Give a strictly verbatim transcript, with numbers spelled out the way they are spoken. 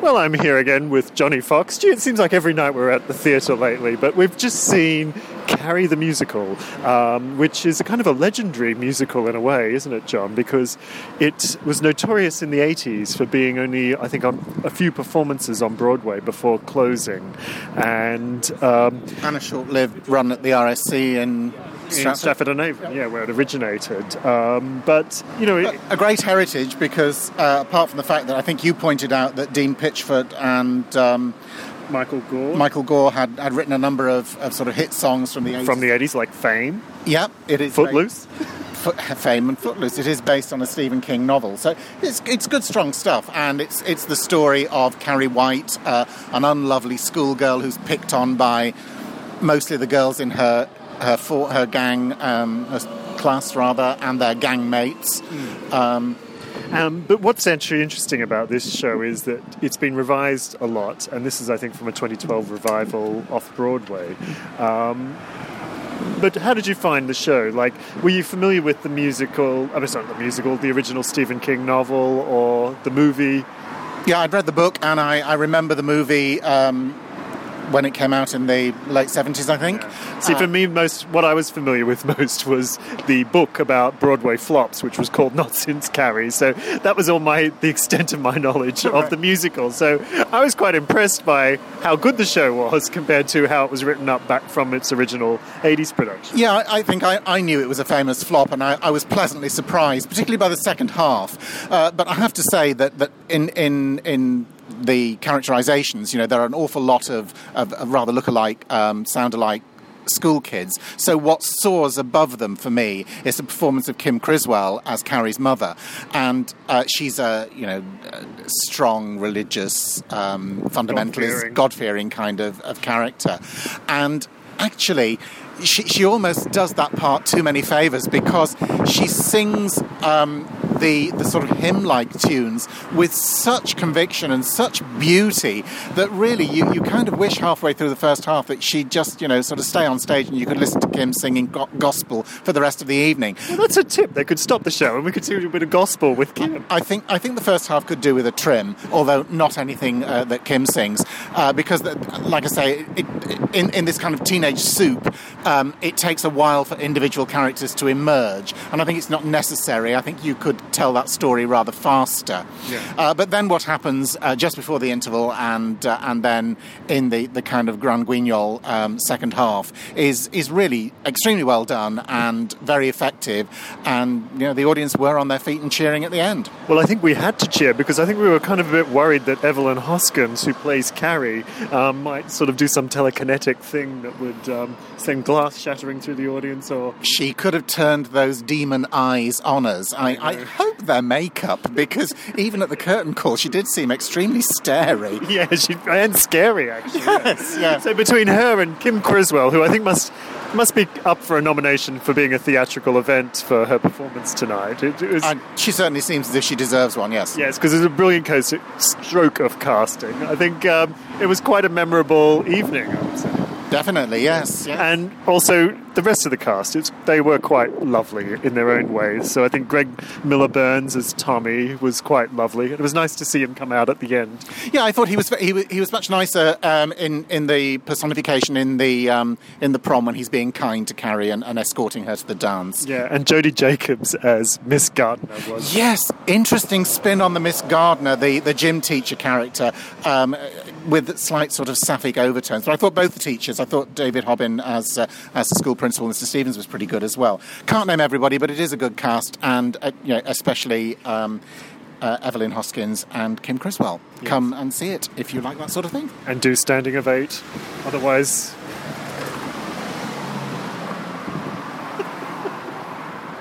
Well, I'm here again with Johnny Fox. Gee, it seems like every night we're at the theatre lately, but we've just seen Carrie the Musical, um, which is a kind of a legendary musical in a way, isn't it, John? Because it was notorious in the eighties for being only, I think, on a few performances on Broadway before closing. And, um, and a short-lived run at the R S C in... in Stratford-on-Avon, yeah, where it originated. Um, but, you know... It, a, a great heritage because, uh, apart from the fact that I think you pointed out that Dean Pitchford and... Um, Michael Gore. Michael Gore had, had written a number of, of sort of hit songs from the eighties. From the eighties, like Fame. Yep, it is. Footloose. Foot, Fame and Footloose. It is based on a Stephen King novel. So it's it's good, strong stuff. And it's it's the story of Carrie White, uh, an unlovely schoolgirl who's picked on by mostly the girls in her her for, her gang, um, her class rather, and their gang mates. Mm. Um, Um, but what's actually interesting about this show is that it's been revised a lot, and this is, I think, from a twenty twelve revival off-Broadway. Um, but how did you find the show? Like, were you familiar with the musical, I mean, sorry, not the musical, the original Stephen King novel or the movie? Yeah, I'd read the book, and I, I remember the movie... Um, when it came out in the late seventies, I think. Yeah. See, for me, most what I was familiar with most was the book about Broadway flops, which was called Not Since Carrie. So that was all my the extent of my knowledge of the musical. So I was quite impressed by how good the show was compared to how it was written up back from its original eighties production. Yeah, I, I think I, I knew it was a famous flop, and I, I was pleasantly surprised, particularly by the second half. Uh, but I have to say that, that in in in the characterizations, you know, there are an awful lot of, of, of rather look-alike, um, sound-alike school kids. So what soars above them for me is the performance of Kim Criswell as Carrie's mother, and uh, she's a you know a strong religious um, fundamentalist, God-fearing, God-fearing kind of, of character, and actually. She, she almost does that part too many favours because she sings um, the the sort of hymn-like tunes with such conviction and such beauty that really you, you kind of wish halfway through the first half that she'd just, you know, sort of stay on stage and you could listen to Kim singing go- gospel for the rest of the evening. Well, that's a tip. They could stop the show and we could do a bit of gospel with Kim. I think I think the first half could do with a trim, although not anything uh, that Kim sings, uh, because, the, like I say, it, it, in, in this kind of teenage soup, Um, it takes a while for individual characters to emerge, and I think it's not necessary. I think you could tell that story rather faster. Yeah. Uh, but then what happens uh, just before the interval and uh, and then in the, the kind of Grand Guignol um, second half is is really extremely well done and very effective, and you know the audience were on their feet and cheering at the end. Well, I think we had to cheer because I think we were kind of a bit worried that Evelyn Hoskins, who plays Carrie, um, might sort of do some telekinetic thing that would um, send glass shattering through the audience, or... She could have turned those demon eyes on us. I, I hope they're makeup, because even at the curtain call, she did seem extremely starey. Yeah, she, and scary, actually. Yes, yeah. So between her and Kim Criswell, who I think must must be up for a nomination for being a theatrical event for her performance tonight. It, it was, uh, she certainly seems as if she deserves one, yes. Yes, because it's a brilliant case, stroke of casting. I think um, it was quite a memorable evening, I would say. Definitely, yes, yes. And also, the rest of the cast, it's, they were quite lovely in their own ways. So I think Greg Miller-Burns as Tommy was quite lovely. It was nice to see him come out at the end. Yeah, I thought he was he was, he was much nicer um, in in the personification in the um, in the prom when he's being kind to Carrie and, and escorting her to the dance. Yeah, and Jodie Jacobs as Miss Gardner was. Yes, interesting spin on the Miss Gardner, the, the gym teacher character, um, with slight sort of sapphic overtones. But I thought both the teachers, I thought David Hobbin as uh, as the school principal, Mister Stevens, was pretty good as well. Can't name everybody, but it is a good cast, and uh, you know, especially um, uh, Evelyn Hoskins and Kim Criswell. Yes. Come and see it if you like that sort of thing. And do Standing Ovate. Otherwise,